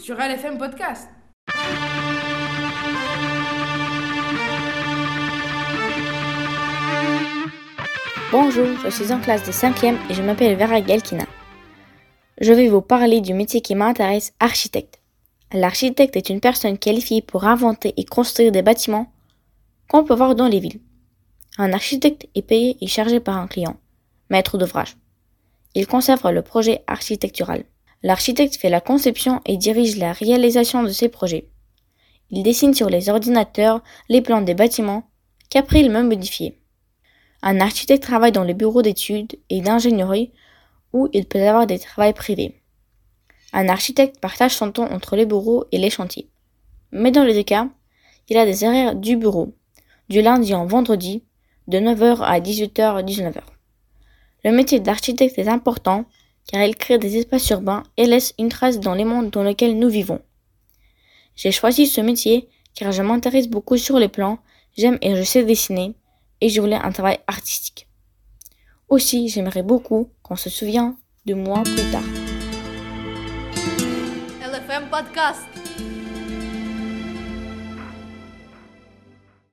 sur LFM Podcast. Bonjour, je suis en classe de 5e et je m'appelle Vera Galkina. Je vais vous parler du métier qui m'intéresse, architecte. L'architecte est une personne qualifiée pour inventer et construire des bâtiments qu'on peut voir dans les villes. Un architecte est payé et chargé par un client, maître d'ouvrage. Il conserve le projet architectural. L'architecte fait la conception et dirige la réalisation de ses projets. Il dessine sur les ordinateurs les plans des bâtiments qu'après il peut modifier. Un architecte travaille dans les bureaux d'études et d'ingénierie où il peut avoir des travaux privés. Un architecte partage son temps entre les bureaux et les chantiers. Mais dans les deux cas, il a des horaires du bureau, du lundi au vendredi, de 9h à 18h, 19h. Le métier d'architecte est important car il crée des espaces urbains et laisse une trace dans les mondes dans lesquels nous vivons. J'ai choisi ce métier car je m'intéresse beaucoup sur les plans, j'aime et je sais dessiner et je voulais un travail artistique. Aussi, j'aimerais beaucoup qu'on se souvienne de moi plus tard. LFM Podcast.